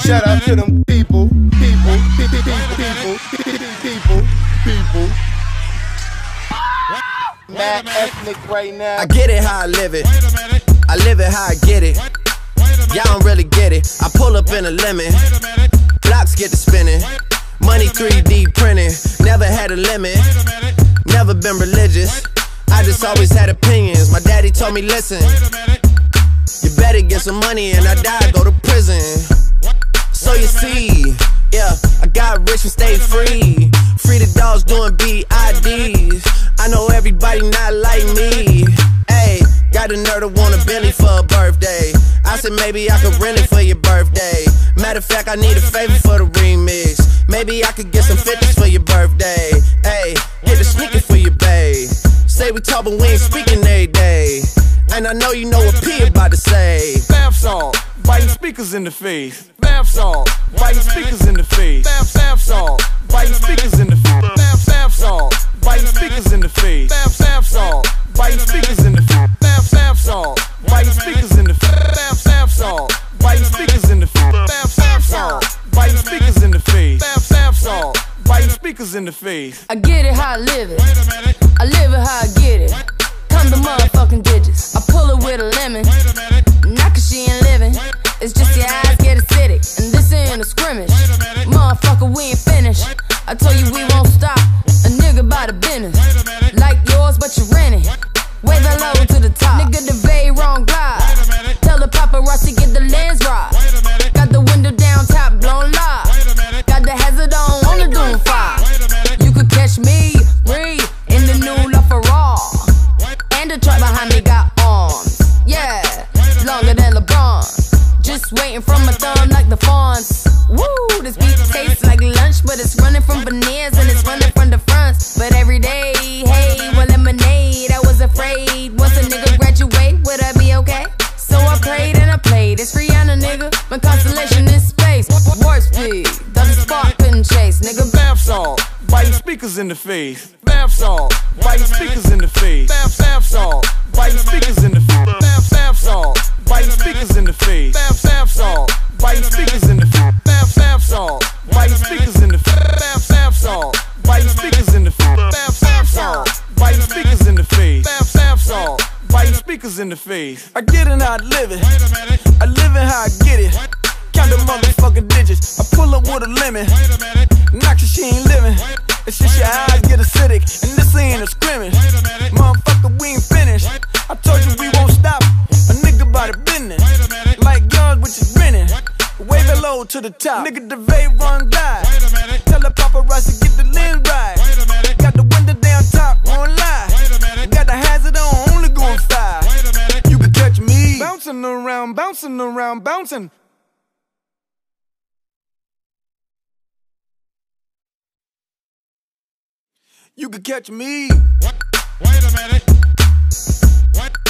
Shout out to them people. Mad ethnic right now. I get it how I live it. I live it how I get it. Y'all don't really get it. I pull up in a lemon. Blocks get to spinning. Money 3D printing. Never had a limit. Never been religious. I just always had opinions. My daddy told me, listen, you better get some money and I die, go to prison. So you see, yeah, I got rich and stayed free. Free the dogs doing BIDs. I know everybody not like me. Ayy, got a nerd to want a Bentley for a birthday. I said maybe I could rent it for your birthday. Matter of fact, I need a favor for the remix. Maybe I could get some 50s for your birthday. Ayy, get a sneaker for your bae. Say we talk but we ain't speaking every day. And I know you know what P about to say. Bath salt, biting speakers in the face. Bath salt, biting speakers in the face. Bath salt, biting speakers in the face. Bath salt, biting speakers in the face. Bath salt, biting speakers in the face. Bath salt, biting speakers in the face. Bath salt, biting speakers in the face. Bath salt, biting speakers in the face. Bath salt, biting speakers in the face. I get it how I live it. I live it how I get it. Come the motherfucking digits. I pull it with a lemon. Not cause she ain't living. It's just your eyes get acidic. And this ain't a scrimmage. Motherfucker, we ain't finished. I told you we won't stop. A nigga by the business. Like yours, but you rent it. Way the low to the top. Nigga, the very wrong glide. Tell the paparazzi get the lens right. Got the window down, top blown live. Got the hazard on the Doom 5. You could catch me, read in the new LaFerrari. And the truck behind me got arms. Yeah, longer than LeBron. Just waiting from my thumb like the fawns. Woo, this beat tastes like lunch, but it's running from veneers and it's running from the fronts. But every day, hey, well, lemonade. I was afraid once a nigga graduate, would I be okay? So I prayed and I played. It's Rihanna, nigga. My constellation is space. Warp speed, though the spark couldn't chase, nigga. Bath salt, biting speakers in the face. Bath salt, biting speakers in the face. Bath salt, biting speakers in the face. Bath salt, biting speakers in the face. Bath salt, biting speakers in the face. Bath salt, biting speakers in the face. Bath salt, biting speakers in the face. Bath salt, biting speakers in the face. Bath salt, biting speakers in the face. I get it how I live it. I live it how I get it. Count the motherfucking digits. I pull up with a lemon. Knock cause she ain't living. It's just your eyes get acidic. And this ain't a scrimmage. Motherfucker, we ain't finished. I told you we won't stop. A nigga by the business. Like yours, which is grinning. Wave it low to the top. Nigga, the vape run die. Tell the paparazzi get the lens right. Got the window down top, won't lie. Got the hazard on, only going 5. You can catch me bouncing around, bouncing around, bouncing. You could catch me. Wait a minute. What?